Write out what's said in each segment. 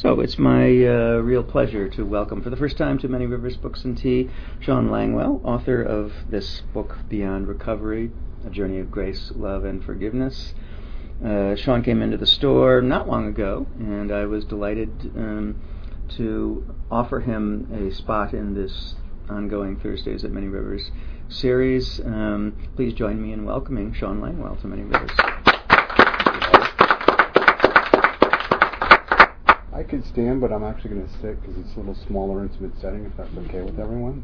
So it's my real pleasure to welcome for the first time to Many Rivers Books and Tea, Sean Langwell, author of this book, Beyond Recovery, A Journey of Grace, Love, and Forgiveness. Sean came into the store not long ago, and I was delighted to offer him a spot in this ongoing Thursdays at Many Rivers series. Please join me in welcoming Sean Langwell to Many Rivers. I could stand, but I'm actually going to sit because it's a little smaller, intimate setting, if that's okay with everyone.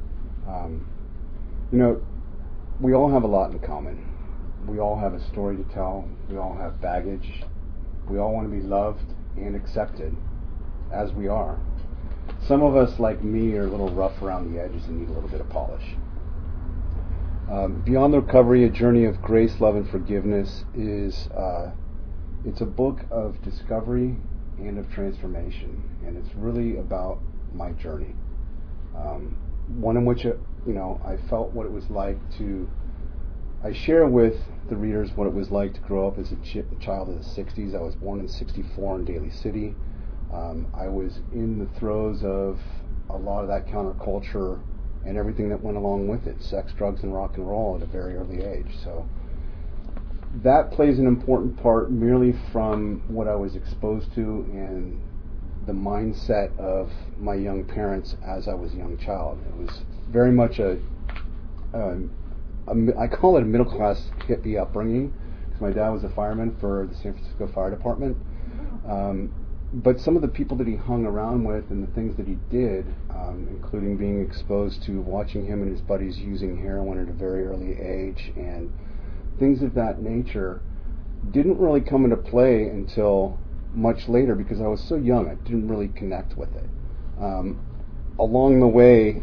We all have a lot in common. We all have a story to tell. We all have baggage. We all want to be loved and accepted as we are. Some of us, like me, are a little rough around the edges and need a little bit of polish. Beyond Recovery, A Journey of Grace, Love, and Forgiveness is it's a book of discovery and of transformation, and it's really about my journey. One in which, I felt what it was like I share with the readers what it was like to grow up as a child of the 60s. I was born in 64 in Daly City. I was in the throes of a lot of that counterculture and everything that went along with it, sex, drugs, and rock and roll at a very early age. So that plays an important part merely from what I was exposed to and the mindset of my young parents as I was a young child. It was very much I call it a middle-class hippie upbringing, because my dad was a fireman for the San Francisco Fire Department. But some of the people that he hung around with and the things that he did, including being exposed to watching him and his buddies using heroin at a very early age and things of that nature, didn't really come into play until much later because I was so young. I didn't really connect with it. Along the way,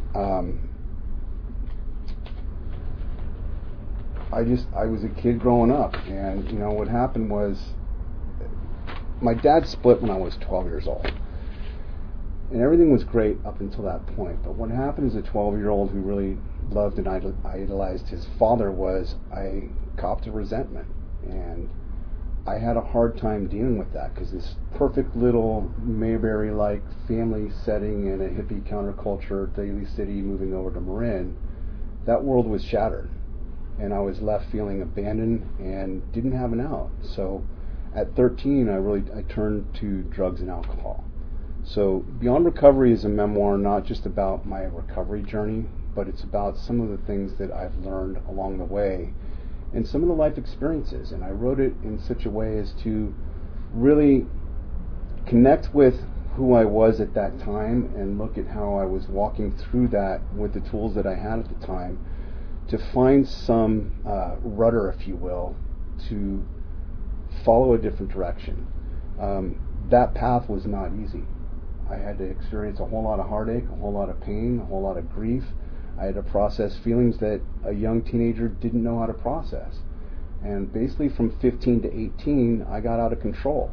I was a kid growing up, and what happened was my dad split when I was 12 years old, and everything was great up until that point. But what happened as a 12-year-old who really loved and idolized his father was I copped a resentment, and I had a hard time dealing with that because this perfect little Mayberry-like family setting in a hippie counterculture, Daly City, moving over to Marin, that world was shattered, and I was left feeling abandoned and didn't have an out. So at 13, I turned to drugs and alcohol. So Beyond Recovery is a memoir not just about my recovery journey, but it's about some of the things that I've learned along the way and some of the life experiences. And I wrote it in such a way as to really connect with who I was at that time and look at how I was walking through that with the tools that I had at the time to find some rudder, if you will, to follow a different direction. That path was not easy. I had to experience a whole lot of heartache, a whole lot of pain, a whole lot of grief. I had to process feelings that a young teenager didn't know how to process. And basically from 15 to 18, I got out of control.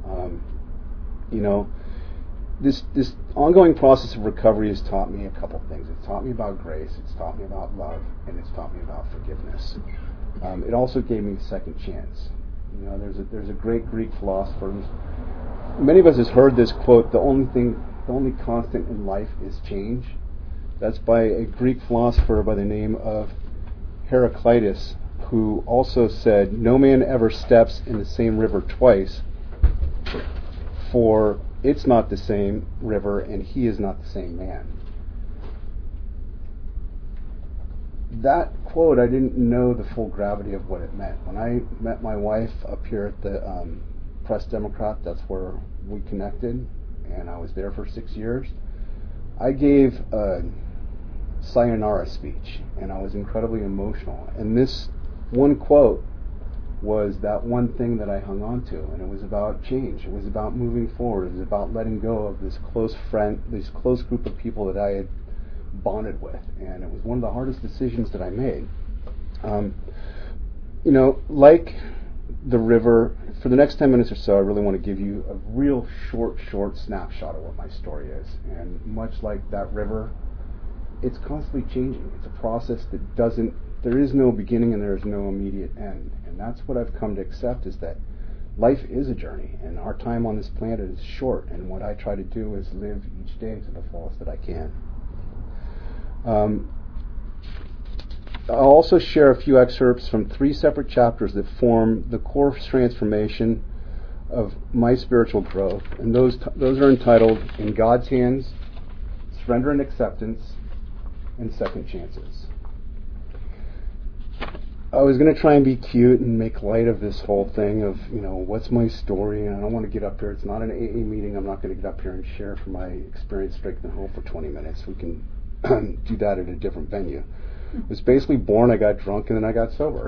This ongoing process of recovery has taught me a couple things. It's taught me about grace, it's taught me about love, and it's taught me about forgiveness. It also gave me a second chance. There's a great Greek philosopher. Many of us has heard this quote: the only constant in life is change. That's by a Greek philosopher by the name of Heraclitus, who also said, "No man ever steps in the same river twice, for it's not the same river, and he is not the same man." That quote, I didn't know the full gravity of what it meant. When I met my wife up here at the Press Democrat, that's where we connected, and I was there for 6 years, I gave a sayonara speech, and I was incredibly emotional. And this one quote was that one thing that I hung on to, and it was about change. It was about moving forward. It was about letting go of this close group of people that I had bonded with, and it was one of the hardest decisions that I made. Like the river, for the next 10 minutes or so, I really want to give you a real short snapshot of what my story is. And much like that river, it's constantly changing. It's a process that there is no beginning and there is no immediate end. And that's what I've come to accept, is that life is a journey, and our time on this planet is short, and what I try to do is live each day to the fullest that I can. I'll also share a few excerpts from 3 separate chapters that form the core transformation of my spiritual growth, and those are entitled In God's Hands, Surrender and Acceptance, and Second Chances. I was going to try and be cute and make light of this whole thing of, what's my story, and I don't want to get up here. It's not an AA meeting. I'm not going to get up here and share from my experience strength and hope for 20 minutes. We can do that at a different venue. I was basically born, I got drunk, and then I got sober.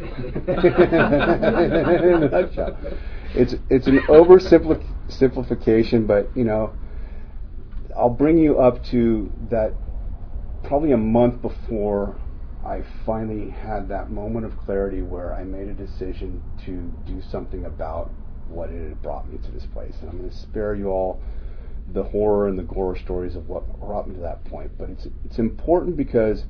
In a nutshell. It's an oversimplification, but, I'll bring you up to that probably a month before I finally had that moment of clarity where I made a decision to do something about what it had brought me to this place. And I'm going to spare you all the horror and the gore stories of what brought me to that point. But it's important because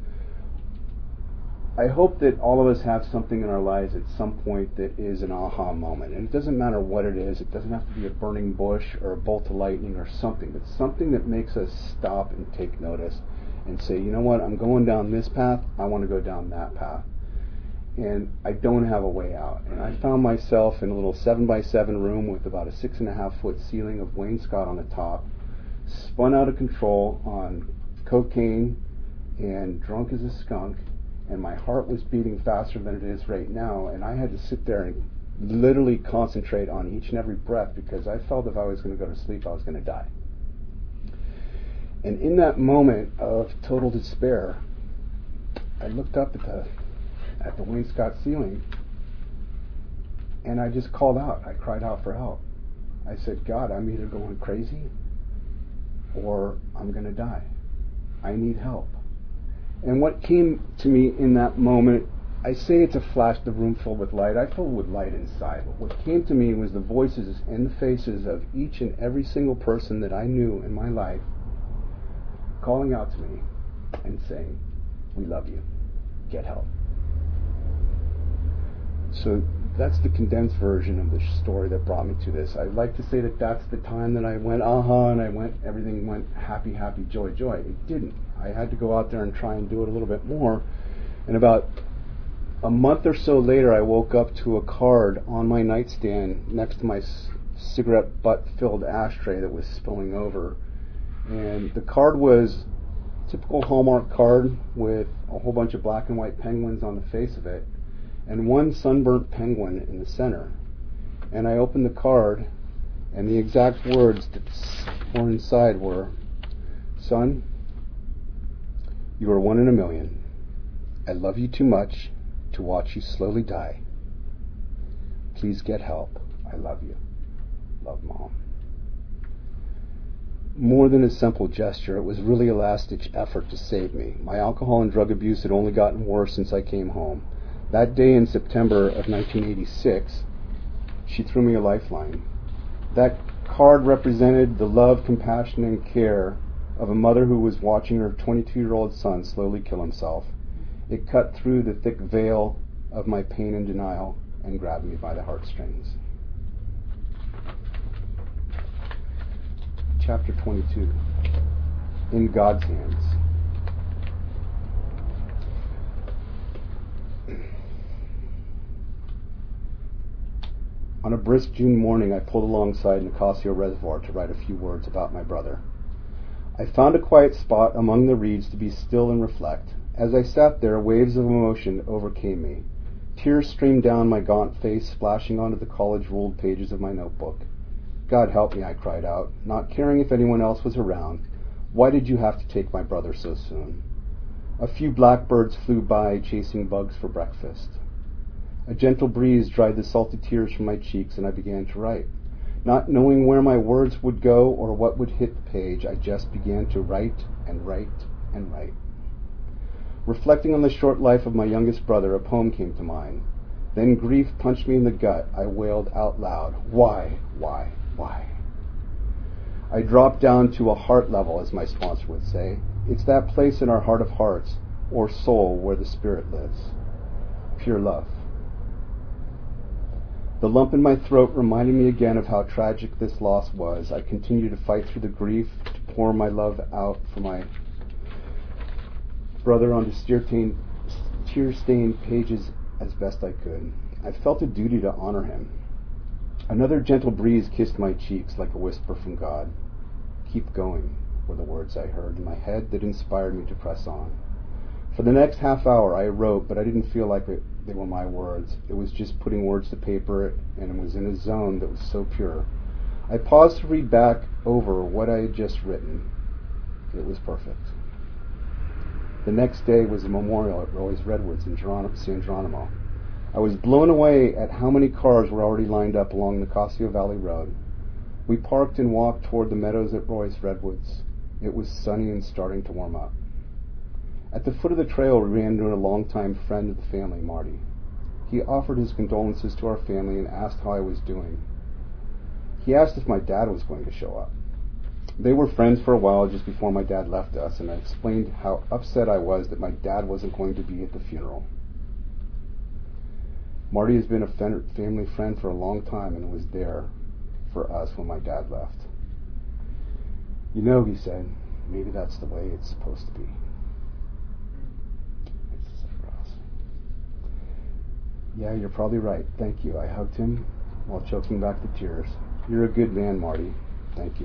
I hope that all of us have something in our lives at some point that is an aha moment. And it doesn't matter what it is. It doesn't have to be a burning bush or a bolt of lightning or something. But something that makes us stop and take notice and say, you know what, I'm going down this path, I want to go down that path. And I don't have a way out. And I found myself in a little 7x7 room with about a 6.5-foot ceiling of wainscot on the top, spun out of control on cocaine and drunk as a skunk, and my heart was beating faster than it is right now, and I had to sit there and literally concentrate on each and every breath because I felt if I was going to go to sleep, I was going to die. And in that moment of total despair, I looked up at the wainscot ceiling, and I just called out. I cried out for help. I said, God, I'm either going crazy or I'm going to die. I need help. And what came to me in that moment, I say it's a flash, the room filled with light. I filled with light inside. But what came to me was the voices and the faces of each and every single person that I knew in my life calling out to me and saying, we love you. Get help. So that's the condensed version of the story that brought me to this. I'd like to say that that's the time that I went, and everything went happy, happy, joy, joy. It didn't. I had to go out there and try and do it a little bit more. And about a month or so later, I woke up to a card on my nightstand next to my cigarette butt-filled ashtray that was spilling over. And the card was a typical Hallmark card with a whole bunch of black and white penguins on the face of it, and one sunburnt penguin in the center. And I opened the card, and the exact words that were inside were, son, you are 1 in a million. I love you too much to watch you slowly die. Please get help. I love you. Love, Mom. More than a simple gesture, it was really a last-ditch effort to save me. My alcohol and drug abuse had only gotten worse since I came home. That day in September of 1986, she threw me a lifeline. That card represented the love, compassion, and care of a mother who was watching her 22-year-old son slowly kill himself. It cut through the thick veil of my pain and denial and grabbed me by the heartstrings. Chapter 22, In God's Hands. On a brisk June morning, I pulled alongside Nicasio Reservoir to write a few words about my brother. I found a quiet spot among the reeds to be still and reflect. As I sat there, waves of emotion overcame me. Tears streamed down my gaunt face, splashing onto the college-ruled pages of my notebook. God help me, I cried out, not caring if anyone else was around. Why did you have to take my brother so soon? A few blackbirds flew by, chasing bugs for breakfast. A gentle breeze dried the salty tears from my cheeks, and I began to write. Not knowing where my words would go or what would hit the page, I just began to write and write and write. Reflecting on the short life of my youngest brother, a poem came to mind. Then grief punched me in the gut. I wailed out loud, why? I dropped down to a heart level, as my sponsor would say. It's that place in our heart of hearts, or soul, where the spirit lives. Pure love. The lump in my throat reminded me again of how tragic this loss was. I continued to fight through the grief, to pour my love out for my brother onto tear-stained pages as best I could. I felt a duty to honor him. Another gentle breeze kissed my cheeks like a whisper from God. "Keep going," were the words I heard in my head that inspired me to press on. For the next half hour I wrote, but I didn't feel like they were my words. It was just putting words to paper, and it was in a zone that was so pure. I paused to read back over what I had just written. It was perfect. The next day was a memorial at Roy's Redwoods in San Geronimo. I was blown away at how many cars were already lined up along the Casio Valley Road. We parked and walked toward the meadows at Roy's Redwoods. It was sunny and starting to warm up. At the foot of the trail, we ran into a longtime friend of the family, Marty. He offered his condolences to our family and asked how I was doing. He asked if my dad was going to show up. They were friends for a while just before my dad left us, and I explained how upset I was that my dad wasn't going to be at the funeral. Marty has been a family friend for a long time and was there for us when my dad left. "You know," he said, "maybe that's the way it's supposed to be." "Yeah, you're probably right. Thank you." I hugged him while choking back the tears. "You're a good man, Marty. Thank you."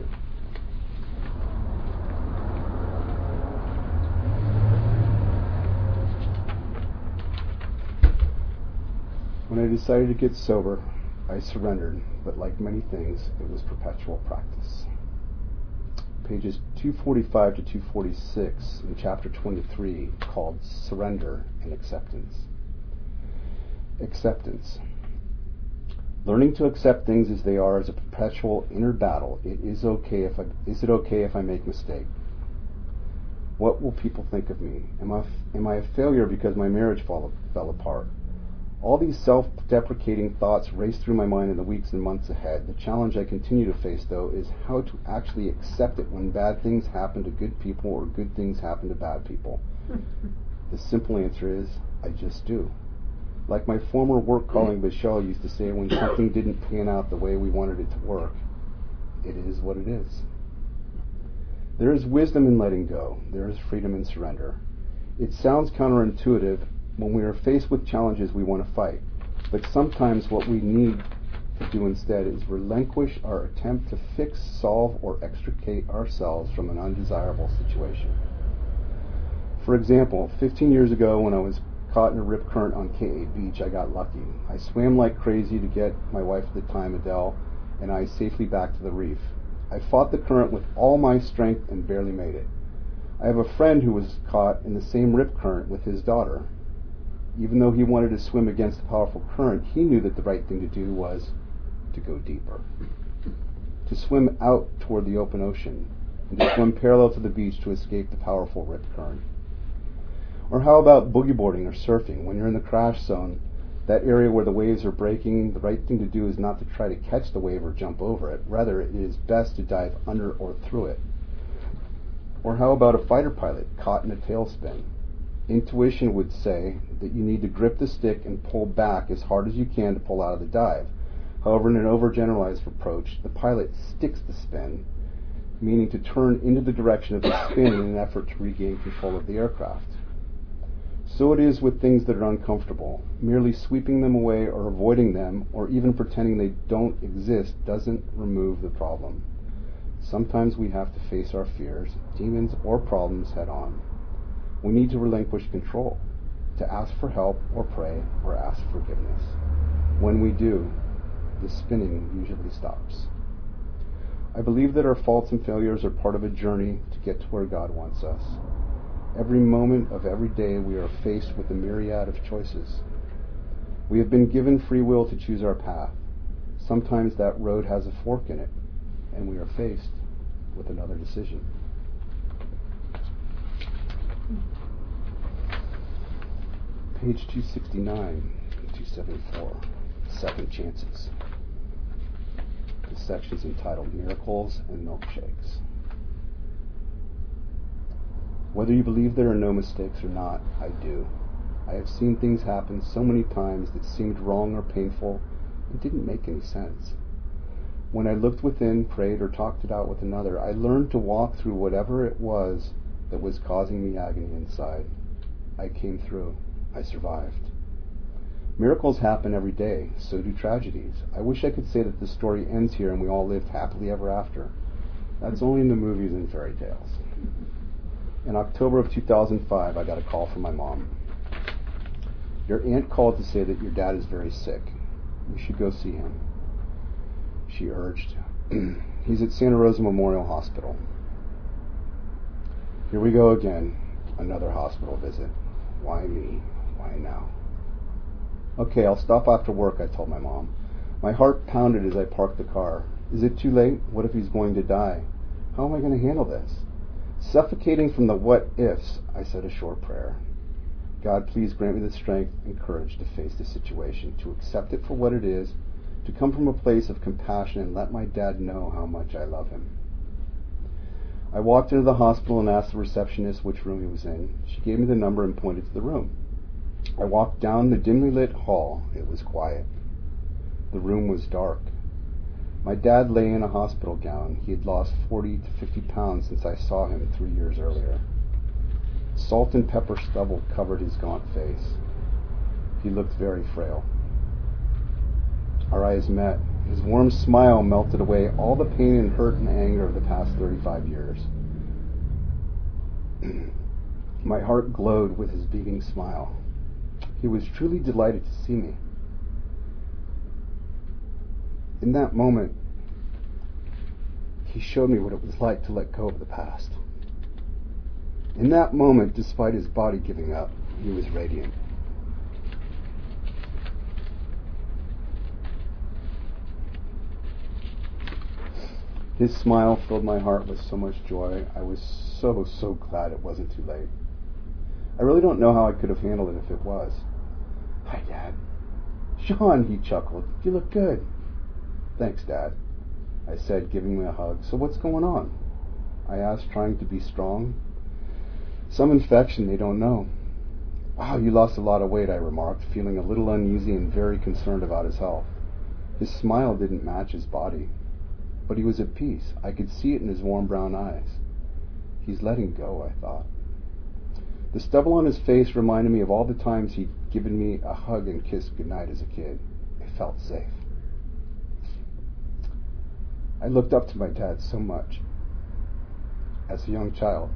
When I decided to get sober, I surrendered, but like many things, it was perpetual practice. Pages 245 to 246 in chapter 23, called Surrender and Acceptance. Acceptance. Learning to accept things as they are is a perpetual inner battle. Is it okay if I make mistakes? What will people think of me? Am I a failure because my marriage fell apart? All these self-deprecating thoughts race through my mind in the weeks and months ahead. The challenge I continue to face, though, is how to actually accept it when bad things happen to good people or good things happen to bad people. The simple answer is, I just do. Like my former work colleague Michelle used to say, when something didn't pan out the way we wanted it to work, it is what it is. There is wisdom in letting go. There is freedom in surrender. It sounds counterintuitive. When we are faced with challenges, we want to fight. But sometimes what we need to do instead is relinquish our attempt to fix, solve, or extricate ourselves from an undesirable situation. For example, 15 years ago when I was caught in a rip current on K8 Beach, I got lucky. I swam like crazy to get my wife at the time, Adele, and I safely back to the reef. I fought the current with all my strength and barely made it. I have a friend who was caught in the same rip current with his daughter. Even though he wanted to swim against the powerful current, he knew that the right thing to do was to go deeper, to swim out toward the open ocean, and to swim parallel to the beach to escape the powerful rip current. Or how about boogie boarding or surfing? When you're in the crash zone, that area where the waves are breaking, the right thing to do is not to try to catch the wave or jump over it. Rather, it is best to dive under or through it. Or how about a fighter pilot caught in a tailspin? Intuition would say that you need to grip the stick and pull back as hard as you can to pull out of the dive. However, in an overgeneralized approach, the pilot sticks the spin, meaning to turn into the direction of the spin in an effort to regain control of the aircraft. So it is with things that are uncomfortable. Merely sweeping them away or avoiding them, or even pretending they don't exist, doesn't remove the problem. Sometimes we have to face our fears, demons, or problems head on. We need to relinquish control, to ask for help or pray or ask forgiveness. When we do, the spinning usually stops. I believe that our faults and failures are part of a journey to get to where God wants us. Every moment of every day we are faced with a myriad of choices. We have been given free will to choose our path. Sometimes that road has a fork in it, and we are faced with another decision. Page 269 and 274, Second Chances. The section is entitled Miracles and Milkshakes. Whether you believe there are no mistakes or not, I do. I have seen things happen so many times that seemed wrong or painful, It didn't make any sense. When I looked within, prayed, or talked it out with another, I learned to walk through whatever it was that was causing me agony inside. I came through. I survived. Miracles happen every day, so do tragedies. I wish I could say that the story ends here and we all lived happily ever after. That's only in the movies and fairy tales. In October of 2005, I got a call from my mom. Your aunt called to say that your dad is very sick. You should go see him, she urged. He's at Santa Rosa Memorial Hospital. Here we go again. Another hospital visit. Why me? Why now? Okay, I'll stop after work, I told my mom. My heart pounded as I parked the car. Is it too late? What if he's going to die? How am I going to handle this? Suffocating from the what-ifs, I said a short prayer. God, please grant me the strength and courage to face the situation, to accept it for what it is, to come from a place of compassion and let my dad know how much I love him. I walked into the hospital and asked the receptionist which room he was in. She gave me the number and pointed to the room. I walked down the dimly lit hall. It was quiet. The room was dark. My dad lay in a hospital gown. He had lost 40 to 50 pounds since I saw him 3 years earlier. Salt and pepper stubble covered his gaunt face. He looked very frail. Our eyes met. His warm smile melted away all the pain and hurt and anger of the past 35 years. My heart glowed with his beating smile. He was truly delighted to see me. In that moment, he showed me what it was like to let go of the past. In that moment, despite his body giving up, he was radiant. His smile filled my heart with so much joy. I was so glad it wasn't too late. I really don't know how I could have handled it if it was. Hi, Dad. Sean, he chuckled. You look good. Thanks, Dad, I said, giving him a hug. So what's going on? I asked, trying to be strong. Some infection they don't know. Wow, you lost a lot of weight, I remarked, feeling a little uneasy and very concerned about his health. His smile didn't match his body, but he was at peace. I could see it in his warm brown eyes. He's letting go, I thought. The stubble on his face reminded me of all the times he'd given me a hug and kiss goodnight as a kid. It felt safe. I looked up to my dad so much. As a young child,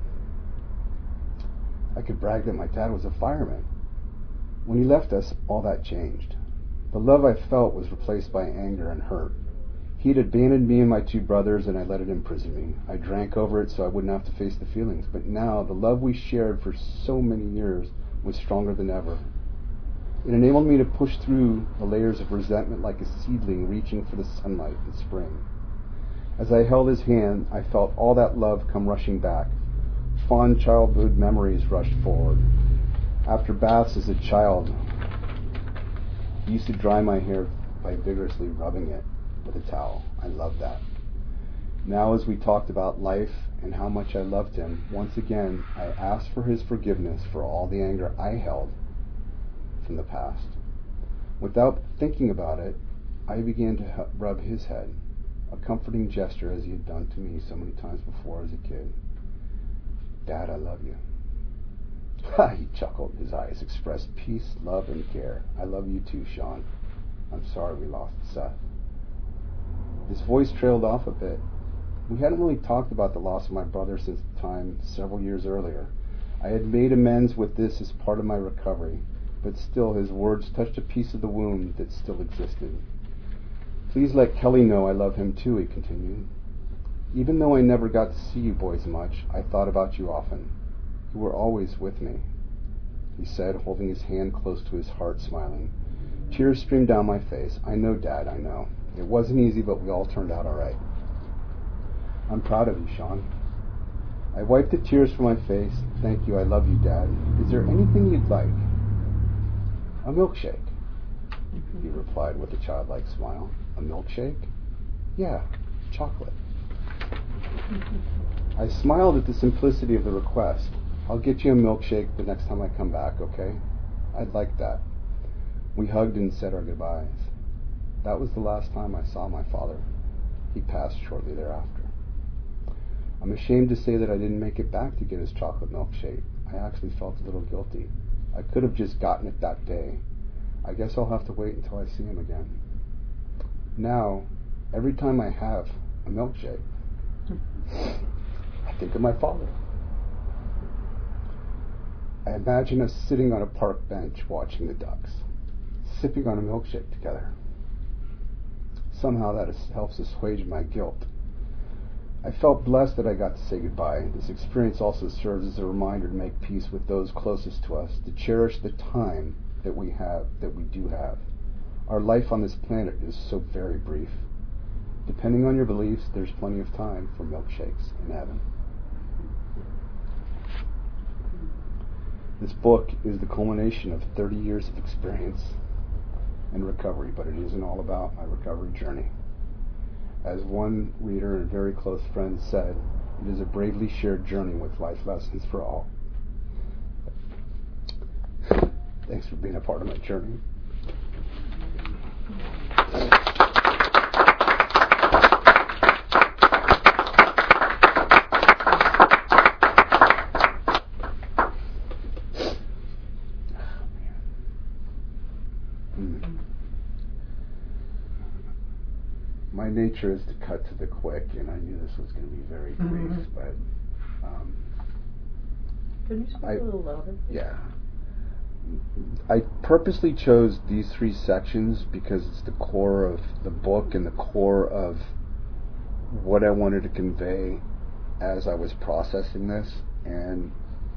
I could brag that my dad was a fireman. When he left us, all that changed. The love I felt was replaced by anger and hurt. He'd abandoned me and my 2 brothers, and I let it imprison me. I drank over it so I wouldn't have to face the feelings. But now, the love we shared for so many years was stronger than ever. It enabled me to push through the layers of resentment like a seedling reaching for the sunlight in spring. As I held his hand, I felt all that love come rushing back. Fond childhood memories rushed forward. After baths as a child, he used to dry my hair by vigorously rubbing it with a towel. I loved that. Now, as we talked about life and how much I loved him, once again, I asked for his forgiveness for all the anger I held from the past. Without thinking about it, I began to rub his head, a comforting gesture as he had done to me so many times before as a kid. Dad, I love you. He chuckled. His eyes expressed peace, love, and care. I love you too, Sean. I'm sorry we lost Seth. His voice trailed off a bit. We hadn't really talked about the loss of my brother since the time several years earlier. I had made amends with this as part of my recovery, but still his words touched a piece of the wound that still existed. Please let Kelly know I love him too, he continued. Even though I never got to see you boys much, I thought about you often. You were always with me, he said, holding his hand close to his heart, smiling. Tears streamed down my face. I know, Dad, I know. It wasn't easy, but we all turned out all right. I'm proud of you, Sean. I wiped the tears from my face. Thank you, I love you, Dad. Is there anything you'd like? A milkshake, he replied with a childlike smile. A milkshake? Yeah, chocolate. I smiled at the simplicity of the request. I'll get you a milkshake the next time I come back, okay? I'd like that. We hugged and said our goodbyes. That was the last time I saw my father. He passed shortly thereafter. I'm ashamed to say that I didn't make it back to get his chocolate milkshake. I actually felt a little guilty. I could have just gotten it that day. I guess I'll have to wait until I see him again. Now, every time I have a milkshake, I think of my father. I imagine us sitting on a park bench watching the ducks, sipping on a milkshake together. Somehow that helps assuage my guilt. I felt blessed that I got to say goodbye. This experience also serves as a reminder to make peace with those closest to us, to cherish the time that we do have. Our life on this planet is so very brief. Depending on your beliefs, there's plenty of time for milkshakes in heaven. This book is the culmination of 30 years of experience and recovery, but it isn't all about my recovery journey. As one reader and very close friend said, it is a bravely shared journey with life lessons for all. Thanks for being a part of my journey. My nature is to cut to the quick, and I knew this was going to be very brief, but Can you speak a little louder? Yeah. I purposely chose these 3 sections because it's the core of the book and the core of what I wanted to convey as I was processing this. And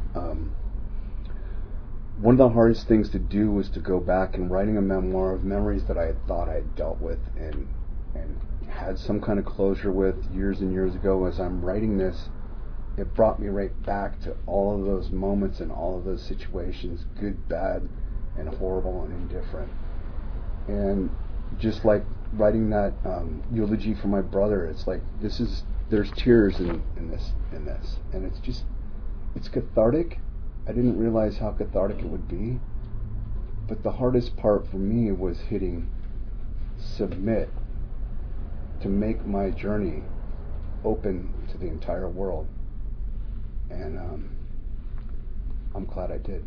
one of the hardest things to do was to go back and writing a memoir of memories that I had thought I had dealt with and had some kind of closure with years and years ago. As I'm writing this, it brought me right back to all of those moments and all of those situations, good, bad, and horrible and indifferent. And just like writing that eulogy for my brother, it's like there's tears in this, and it's cathartic. I didn't realize how cathartic it would be, but the hardest part for me was hitting submit to make my journey open to the entire world. And I'm glad I did.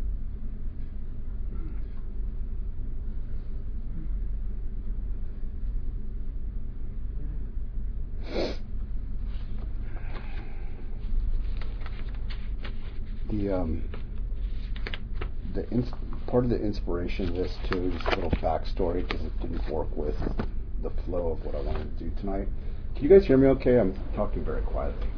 Part of the inspiration of this too, just a little backstory, because it didn't work with the flow of what I wanted to do tonight. Can you guys hear me okay? I'm talking very quietly.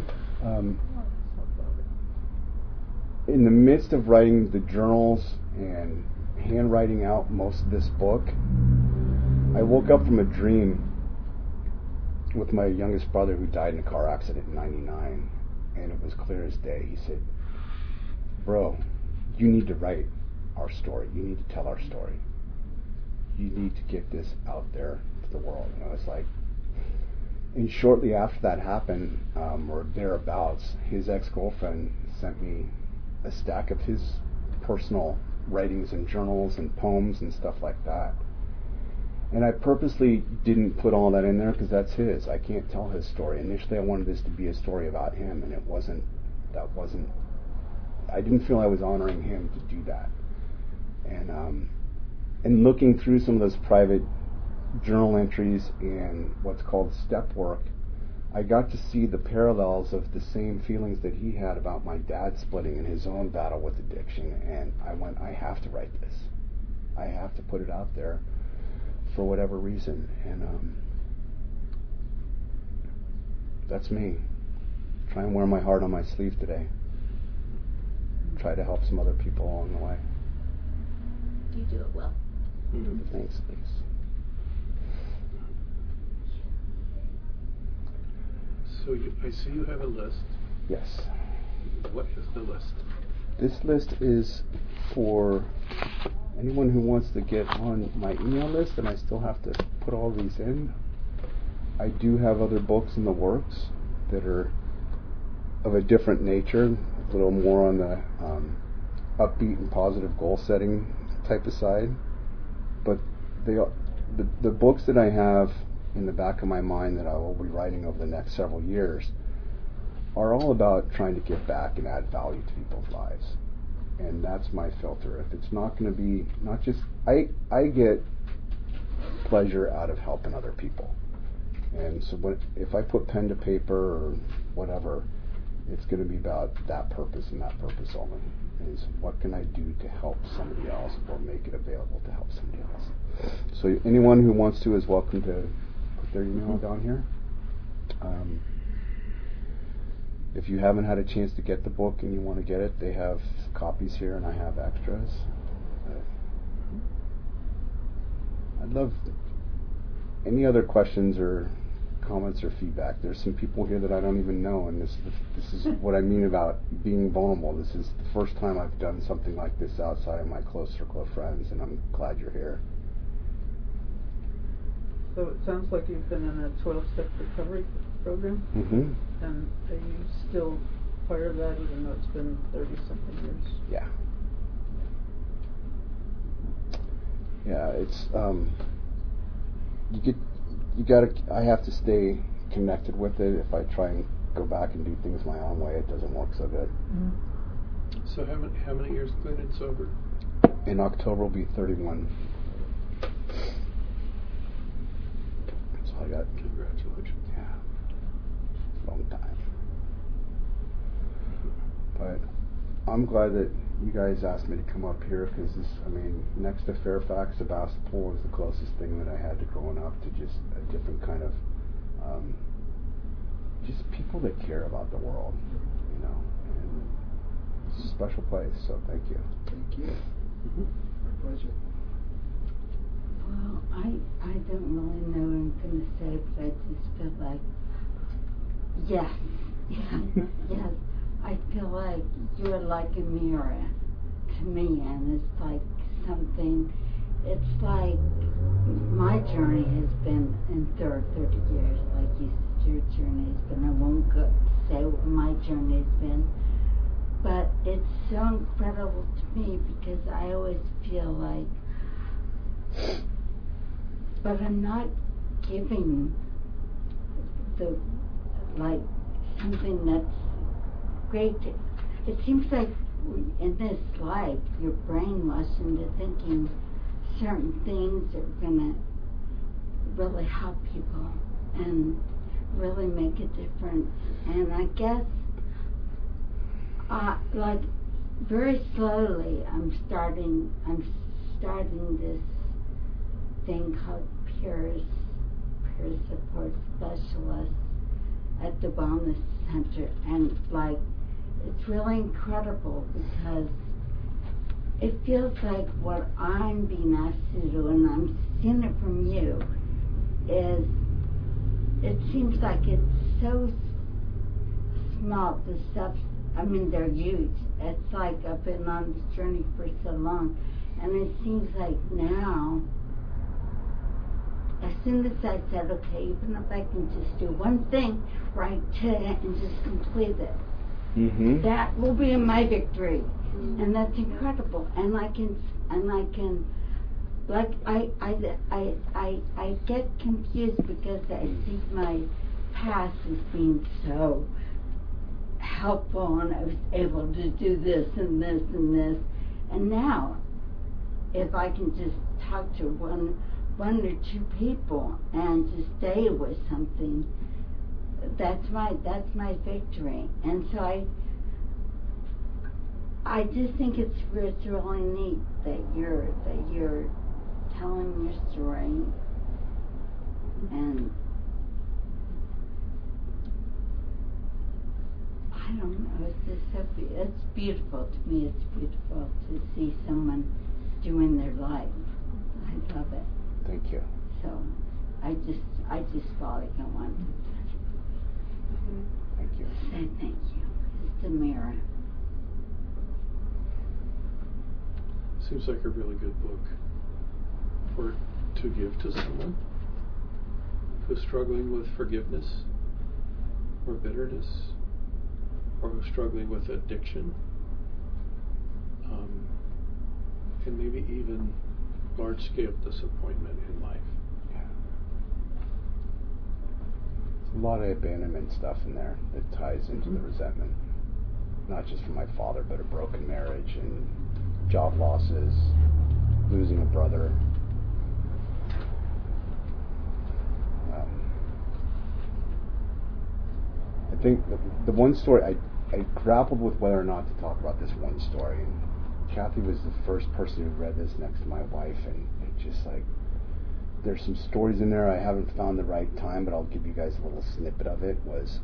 In the midst of writing the journals and handwriting out most of this book, I woke up from a dream with my youngest brother who died in a car accident in '99, and it was clear as day. He said, "Bro, you need to write our story. You need to tell our story. You need to get this out there to the world." And I was like, and shortly after that happened, or thereabouts, his ex-girlfriend sent me a stack of his personal writings and journals and poems and stuff like that. And I purposely didn't put all that in there because that's his. I can't tell his story. Initially I wanted this to be a story about him, and I didn't feel I was honoring him to do that. And looking through some of those private journal entries and what's called step work, I got to see the parallels of the same feelings that he had about my dad splitting and his own battle with addiction. And I went, I have to write this. I have to put it out there for whatever reason. And that's me. Try and wear my heart on my sleeve today. Try to help some other people along the way. You do it well. Thanks, Lise. So I see you have a list. Yes. What is the list? This list is for anyone who wants to get on my email list, and I still have to put all these in. I do have other books in the works that are of a different nature, a little more on the upbeat and positive goal setting type of side. But the books that I have in the back of my mind that I will be writing over the next several years are all about trying to give back and add value to people's lives. And that's my filter. If it's not going to be, not just, I get pleasure out of helping other people. And so if I put pen to paper or whatever, it's going to be about that purpose and that purpose only. Is what can I do to help somebody else or make it available to help somebody else. So anyone who wants to is welcome to put their email down here. If you haven't had a chance to get the book and you want to get it, they have copies here and I have extras. I'd love any other questions or comments or feedback. There's some people here that I don't even know, and this is what I mean about being vulnerable. This is the first time I've done something like this outside of my close circle of friends, and I'm glad you're here. So it sounds like you've been in a 12-step recovery program, and are you still part of that even though it's been 30-something years? Yeah. Yeah, it's I have to stay connected with it. If I try and go back and do things my own way, it doesn't work so good. So how many years clean and sober? In October will be 31. So I got, Congratulations. yeah, long time. But I'm glad that you guys asked me to come up here because this, I mean, next to Fairfax, Sebastopol was the closest thing that I had to growing up to just a different kind of, just people that care about the world, you know. And it's a special place, so thank you. Thank you. My pleasure. Well, I don't really know what I'm going to say, but I just feel like, yes, yes. I feel like you're like a mirror to me, and it's like something, it's like my journey has been in 30 years, like you said, your journey has been. I won't say what my journey has been, but it's so incredible to me because I always feel like, but I'm not giving the, like, something that's great. It seems like in this life you're brainwashed into thinking certain things are going to really help people and really make a difference. And I guess like very slowly I'm starting this thing called peer support specialist at the Wellness Center, and like it's really incredible because it feels like what I'm being asked to do, and I'm seeing it from you, is it seems like it's so small, the stuff, I mean they're huge. It's like I've been on this journey for so long, and it seems like now, as soon as I said, okay, even if I can just do one thing right today and just complete it, that will be my victory, and that's incredible. And I can, like I get confused because I see my past as being so helpful, and I was able to do this and this and this, and now, if I can just talk to one or two people and just stay with something, that's my victory. And so I just think it's really neat that you're telling your story, and I don't know, it's just so it's beautiful to me. It's beautiful to see someone doing their life. I love it. Thank you. So I just felt like I wanted to Thank you. say thank you. It's a mirror. Seems like a really good book to give to someone who's struggling with forgiveness or bitterness, or who's struggling with addiction, and maybe even large-scale disappointment in life. a lot of abandonment stuff in there that ties into the resentment. Not just from my father, but a broken marriage and job losses, losing a brother. I think the one story, I grappled with whether or not to talk about this one story. And Kathy was the first person who read this next to my wife, and it just like, there's some stories in there I haven't found the right time, but I'll give you guys a little snippet of it. Was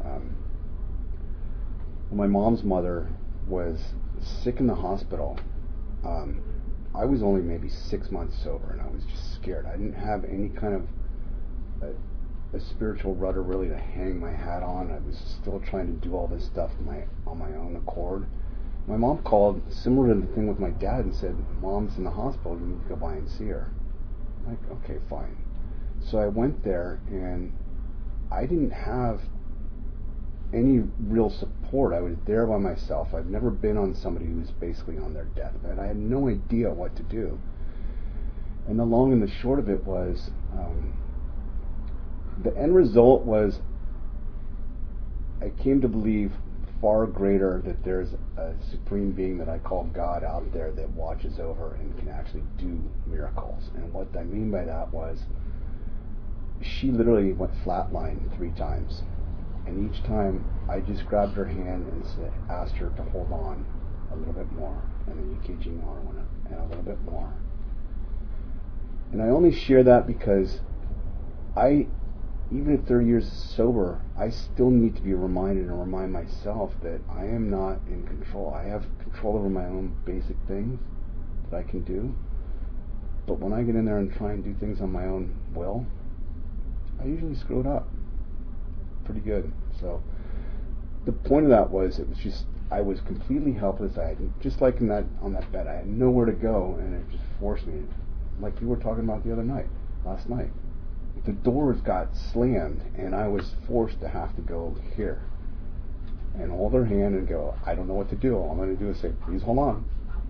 when my mom's mother was sick in the hospital. I was only maybe 6 months sober, and I was just scared. I didn't have any kind of a spiritual rudder really to hang my hat on. I was still trying to do all this stuff on my own accord. My mom called, similar to the thing with my dad, and said, "Mom's in the hospital, you need to go by and see her." I'm like, okay, fine. So I went there, and I didn't have any real support. I was there by myself. I've never been on somebody who's basically on their deathbed. I had no idea what to do. And the long and the short of it was, the end result was, I came to believe far greater that there's a supreme being that I call God out there that watches over and can actually do miracles. And what I mean by that was, she literally went flatline 3 times. And each time I just grabbed her hand and asked her to hold on a little bit more. And the EKG arm went up, and a little bit more. And I only share that because even at 30 years sober, I still need to be reminded and remind myself that I am not in control. I have control over my own basic things that I can do. But when I get in there and try and do things on my own will, I usually screw it up pretty good. So the point of that was, it was just, I was completely helpless. I had, just like on that bed, I had nowhere to go, and it just forced me, like you were talking about the other night, last night. The doors got slammed, and I was forced to have to go here and hold her hand and go, I don't know what to do. All I'm going to do is say, please hold on.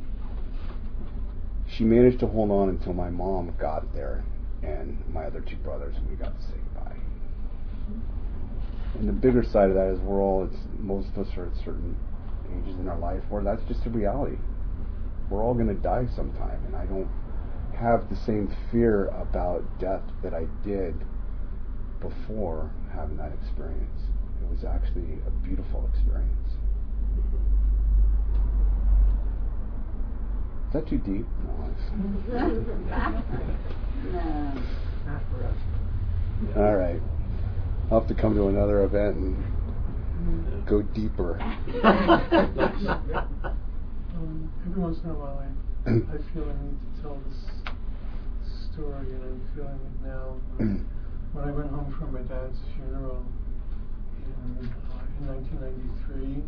She managed to hold on until my mom got there and my other 2 brothers, and we got to say goodbye. And the bigger side of that is most of us are at certain ages in our life where that's just a reality. We're all going to die sometime, and I don't have the same fear about death that I did before having that experience. It was actually a beautiful experience. Is that too deep? No. Not for us. All right. I'll have to come to another event and go deeper. Every once in a while I feel I need to tell this story, and I'm feeling it now. When I went home from my dad's funeral in 1993,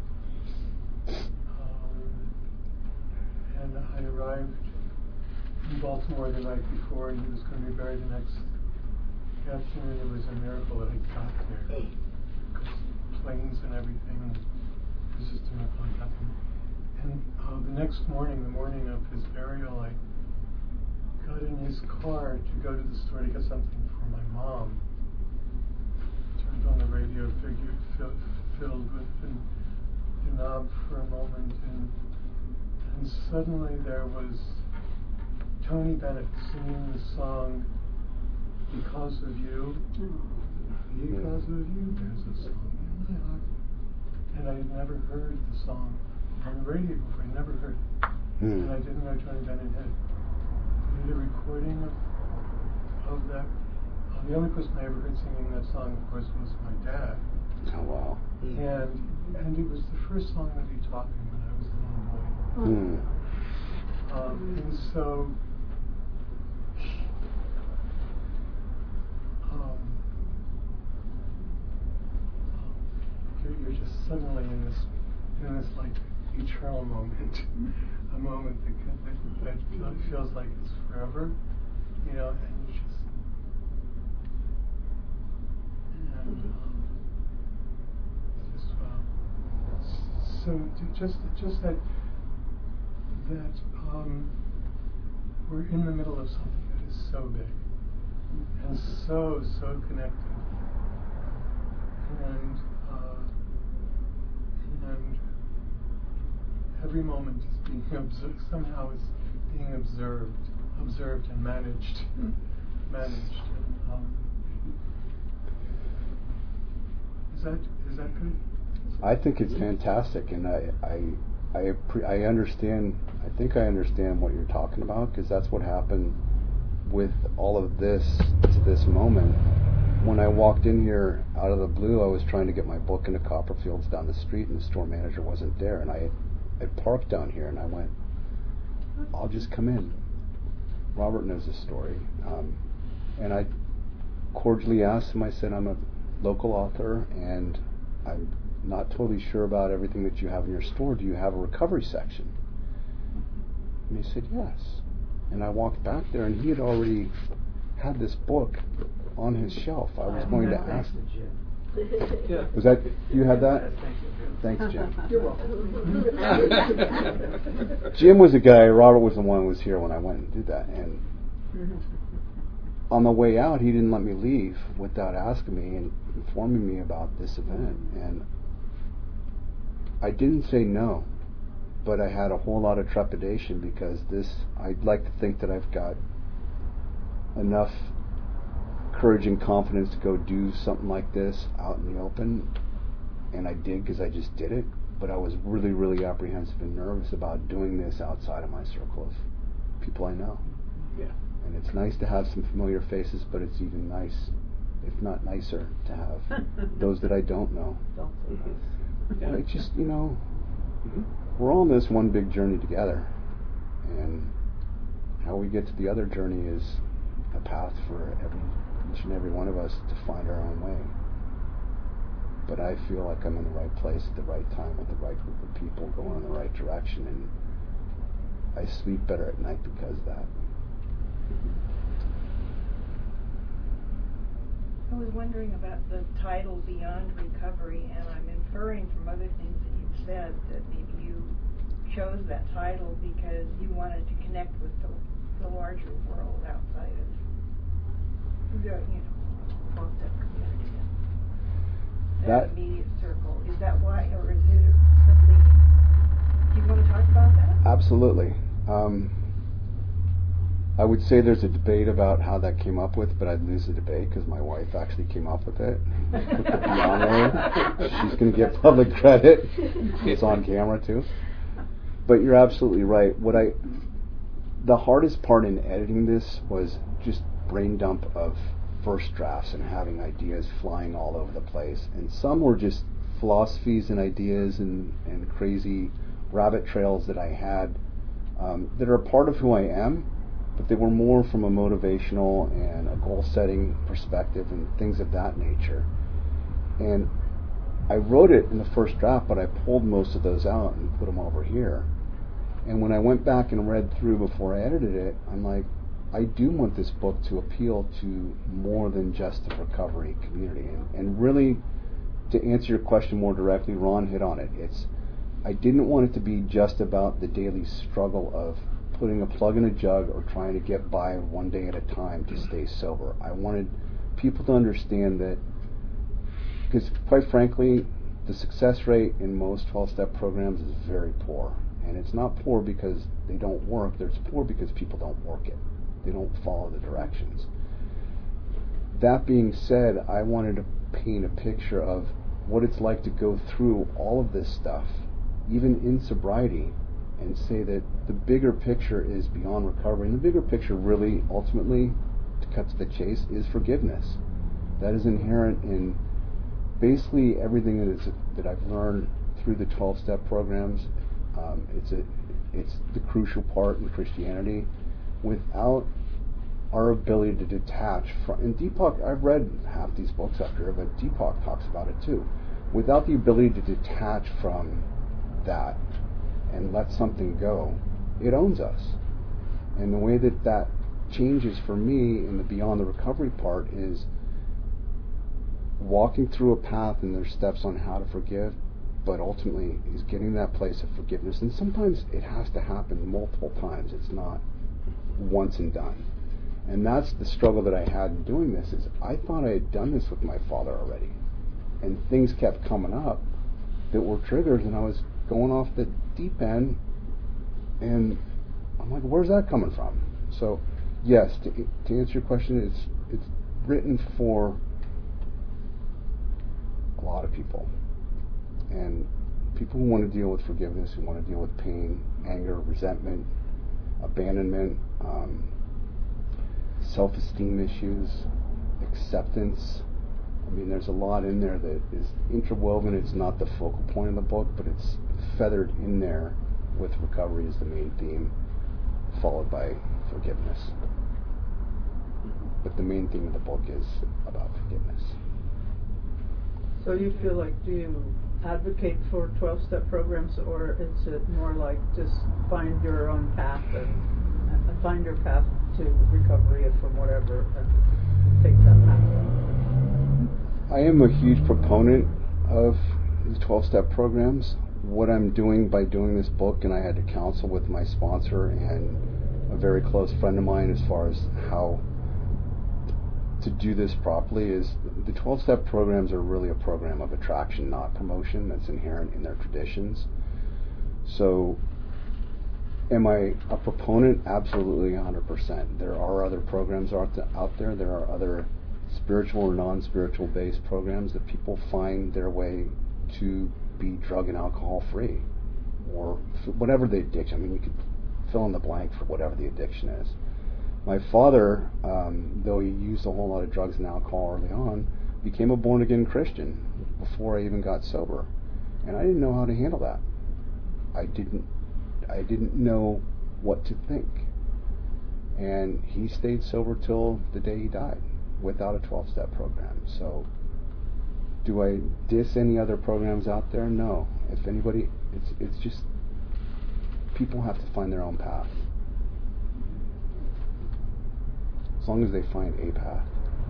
and I arrived in Baltimore the night before, and he was going to be buried the next afternoon. It was a miracle that I got there, because planes and everything, it was just a miracle I got there. And the next morning, the morning of his burial, I got in his car to go to the store to get something for my mom. Turned on the radio, filled with the knob for a moment, and suddenly there was Tony Bennett singing the song, Because of You. Because of you, there's a song in my heart. And I had never heard the song on the radio before. I never heard it. And I didn't know Tony Bennett had a recording of that. The only person I ever heard singing that song, of course, was my dad. Oh, wow. And it was the first song that he taught me when I was a little boy. And so you're just suddenly in this like eternal moment, a moment that feels like it's forever, and you just so just that we're in the middle of something that is so big and so connected, and every moment is being observed. Somehow it's being observed and managed. Is that good? I think it's fantastic, and I understand. I think I understand what you're talking about, because that's what happened with all of this to this moment. When I walked in here out of the blue, I was trying to get my book into Copperfields down the street, and the store manager wasn't there, and I parked down here, and I went, I'll just come in. Robert knows the story, and I cordially asked him. I said, I'm a local author, and I'm not totally sure about everything that you have in your store. Do you have a recovery section? And he said, yes. And I walked back there, and he had already had this book on his shelf. I was going to ask him. Yeah. Was that, you had that? Yes, thank you. Thanks, Jim. You're welcome. Jim was the guy, Robert was the one who was here when I went and did that. And on the way out, he didn't let me leave without asking me and informing me about this event. And I didn't say no, but I had a whole lot of trepidation, because I'd like to think that I've got enough courage and confidence to go do something like this out in the open, and I did, because I just did it. But I was really, really apprehensive and nervous about doing this outside of my circle of people I know. Yeah. And it's nice to have some familiar faces, but it's even nice, if not nicer, to have those that I don't know. Don't say this. Yeah. Like, just, we're all on this one big journey together, and how we get to the other journey is a path for each and every one of us to find our own way. But I feel like I'm in the right place at the right time with the right group of people going in the right direction, and I sleep better at night because of that. I was wondering about the title Beyond Recovery, and I'm inferring from other things that you've said that maybe you chose that title because you wanted to connect with the larger world outside of the 12-step community and that immediate circle. Is that why, or is it simply, do you want to talk about that? Absolutely. I would say there's a debate about how that came up with, but I'd lose the debate because my wife actually came up with it. Put the beyond there. She's going to get public credit. It's on camera too. But you're absolutely right. The hardest part in editing this was just brain dump of first drafts and having ideas flying all over the place. And some were just philosophies and ideas and crazy rabbit trails that I had that are a part of who I am, but they were more from a motivational and a goal-setting perspective and things of that nature. And I wrote it in the first draft, but I pulled most of those out and put them over here. And when I went back and read through before I edited it, I'm like, I do want this book to appeal to more than just the recovery community. And really, to answer your question more directly, Ron hit on it. I didn't want it to be just about the daily struggle of putting a plug in a jug or trying to get by one day at a time to stay sober. I wanted people to understand that, because quite frankly, the success rate in most 12-step programs is very poor. And it's not poor because they don't work, it's poor because people don't work it. They don't follow the directions. That being said, I wanted to paint a picture of what it's like to go through all of this stuff, even in sobriety, and say that the bigger picture is beyond recovery. And the bigger picture really, ultimately, to cut to the chase, is forgiveness. That is inherent in basically everything that I've learned through the 12-step programs. It's the crucial part in Christianity. Without our ability to detach from, and Deepak, I've read half these books up here, but Deepak talks about it too. Without the ability to detach from that and let something go, it owns us. And the way that changes for me in the beyond the recovery part is walking through a path, and there's steps on how to forgive, but ultimately is getting that place of forgiveness. And sometimes it has to happen multiple times. It's not once and done. And that's the struggle that I had in doing this, is I thought I had done this with my father already. and things kept coming up that were triggers, and I was going off the deep end, and I'm like, where's that coming from? So, yes, to answer your question, it's written for a lot of people, and people who want to deal with forgiveness, who want to deal with pain, anger, resentment, abandonment, self-esteem issues, acceptance. I mean, there's a lot in there that is interwoven. It's not the focal point of the book, but it's feathered in there with recovery as the main theme, followed by forgiveness. But the main theme of the book is about forgiveness. So you feel like, do you advocate for 12-step programs, or is it more like just find your own path and find your path to recovery from whatever and take that path? I am a huge proponent of these 12-step programs. What I'm doing by doing this book, and I had to counsel with my sponsor and a very close friend of mine as far as how to do this properly, is the 12-step programs are really a program of attraction, not promotion. That's inherent in their traditions. So am I a proponent? Absolutely, 100%. There are other programs out there. There are other spiritual or non-spiritual based programs that people find their way to be drug and alcohol free, or whatever the addiction. I mean, you could fill in the blank for whatever the addiction is. My father, though he used a whole lot of drugs and alcohol early on, became a born-again Christian before I even got sober, and I didn't know how to handle that. I didn't know what to think, and he stayed sober till the day he died without a 12-step program. So, do I diss any other programs out there? No. If anybody, it's just people have to find their own path. As long as they find a path.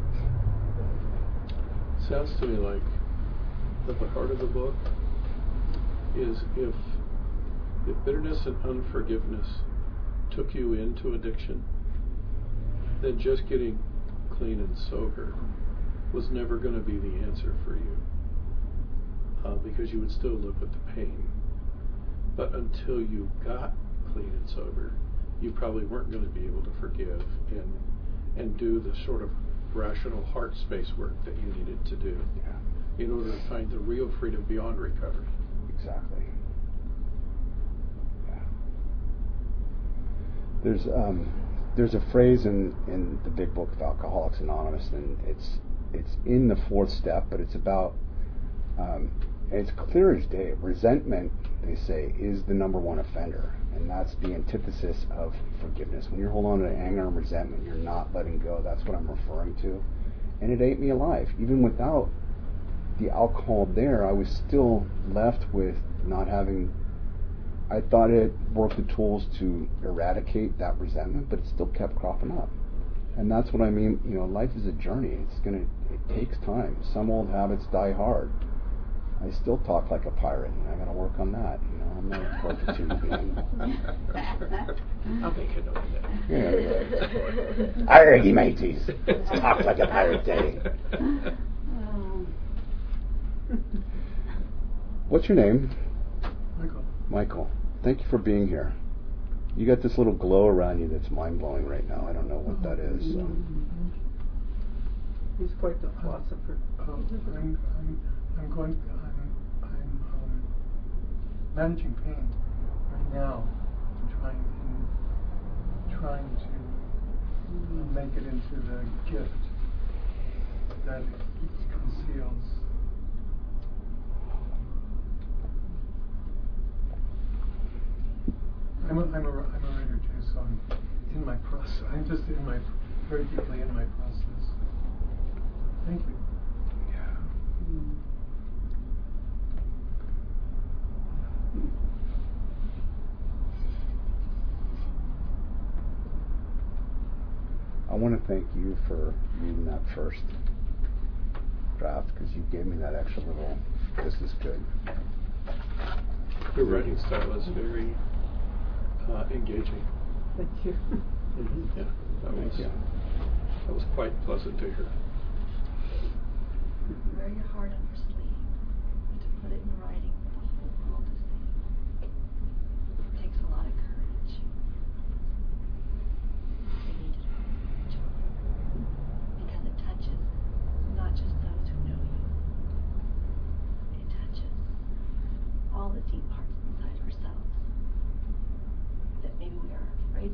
Sounds to me like that the heart of the book is if bitterness and unforgiveness took you into addiction, then just getting clean and sober was never going to be the answer for you, because you would still live with the pain. But until you got clean and sober, you probably weren't going to be able to forgive and do the sort of rational heart space work that you needed to do in order to find the real freedom beyond recovery. Exactly. Yeah. There's a phrase in the big book of Alcoholics Anonymous, and it's in the fourth step, but it's about and it's clear as day. Resentment, they say, is the number one offender. And that's the antithesis of forgiveness. When you're holding on to anger and resentment, you're not letting go. That's what I'm referring to. And it ate me alive. Even without the alcohol there, I was still left with not having... I thought it worked the tools to eradicate that resentment, but it still kept cropping up. And that's what I mean. You know, life is a journey. It takes time. Some old habits die hard. I still talk like a pirate, and I got to work on that. You know, I'm not a perfect human being. I'll make a note of that. Yeah. Alrighty, mateys. Let's talk like a pirate day. What's your name? Michael. Michael. Thank you for being here. You got this little glow around you that's mind-blowing right now. I don't know what that is. So. He's quite the philosopher. I'm managing pain right now. I'm trying to make it into the gift that it conceals. I'm a writer too, so I'm in my process. I'm just very deeply in my process. Thank you. I want to thank you for reading that first draft, because you gave me that extra little, this is good. Your writing style is very engaging. Thank you. Mm-hmm. Yeah, that was quite pleasant to hear. Wear your heart on your sleeve.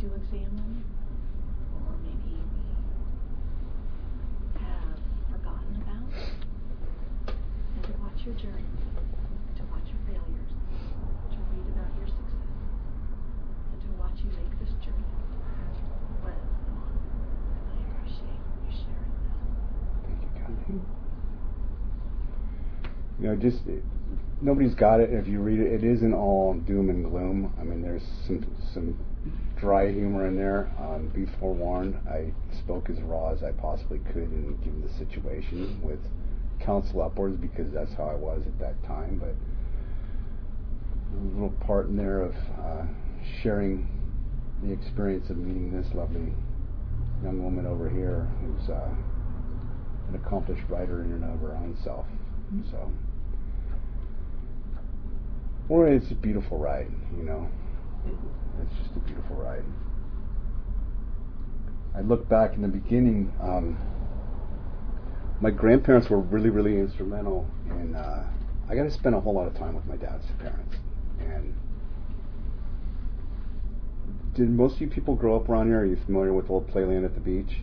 to examine, or maybe we have forgotten about, and to watch your journey, to watch your failures, to read about your success, and to watch you make this journey. What is on? And I appreciate you sharing that. Thank you, Kathy. You know, just nobody's got it. If you read it, it isn't all doom and gloom. I mean, there's some dry humor in there. Be forewarned. I spoke as raw as I possibly could, and given the situation with counsel upwards, because that's how I was at that time. But a little part in there of sharing the experience of meeting this lovely young woman over here, who's an accomplished writer in and of her own self. So, or it's a beautiful ride, you know. It's just a beautiful ride. I look back in the beginning. My grandparents were really, really instrumental in. I got to spend a whole lot of time with my dad's parents. And did most of you people grow up around here? Are you familiar with Old Playland at the beach?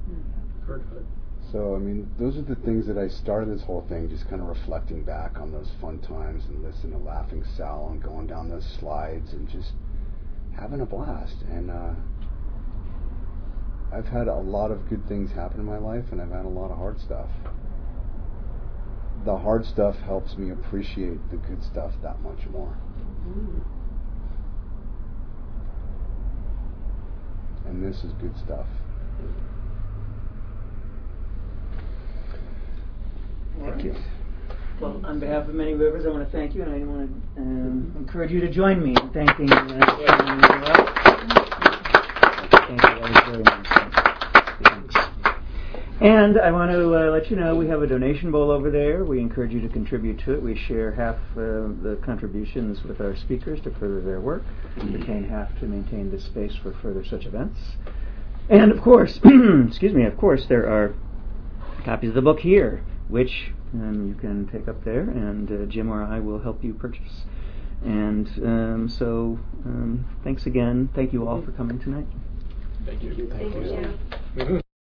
So, I mean, those are the things that I started this whole thing, just kind of reflecting back on those fun times and listening to Laughing Sal and going down those slides and just having a blast. And I've had a lot of good things happen in my life, and I've had a lot of hard stuff. The hard stuff helps me appreciate the good stuff that much more. And this is good stuff. Thank you. Well, on behalf of Many Rivers, I want to thank you, and I want to encourage you to join me in thanking Thank you. That was very nice. Thanks. And I want to let you know we have a donation bowl over there. We encourage you to contribute to it. We share half the contributions with our speakers to further their work, retain half to maintain this space for further such events. And of course, of course, there are copies of the book here, which you can take up there, and Jim or I will help you purchase. And so, thanks again. Thank you all for coming tonight. Thank you. Thank you.